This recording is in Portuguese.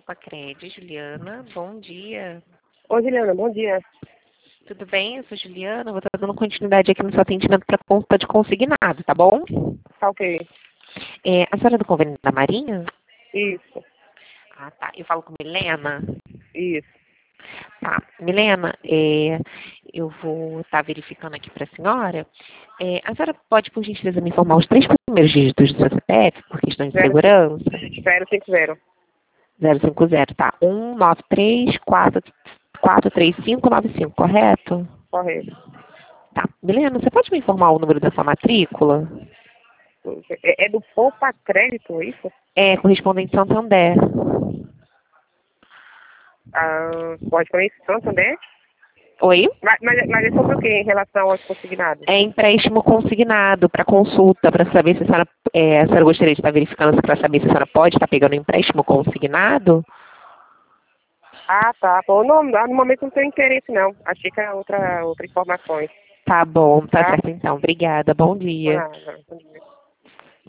Pacred, Juliana, bom dia. Oi, Juliana, bom dia. Tudo bem? Eu sou Juliana, vou estar dando continuidade aqui no seu atendimento para consulta de consignado, tá bom? Tá ok. A senhora é do convênio da Marinha? Isso, Ah, tá. Eu falo com Milena. isso. Tá. Milena, eu vou estar verificando aqui para a senhora. A senhora pode, por gentileza, me informar os 3 primeiros dígitos do seu CPF, por questão de segurança? 050. 050, tá. 193443595, correto? Correto. Tá. Milena, você pode me informar o número da sua matrícula? É do Poupa Crédito, é isso? É, correspondente Santander. Pode para isso, Santander? Oi? Mas é sobre o que em relação aos consignados? É empréstimo consignado para consulta, para saber se a senhora, a senhora gostaria de estar verificando para saber se a senhora pode estar pegando empréstimo consignado? Ah, tá. Bom, não, no momento não tenho interesse, não. Achei que era outra informações. Tá bom, tá Tá? certo então. Obrigada. Bom dia. Ah,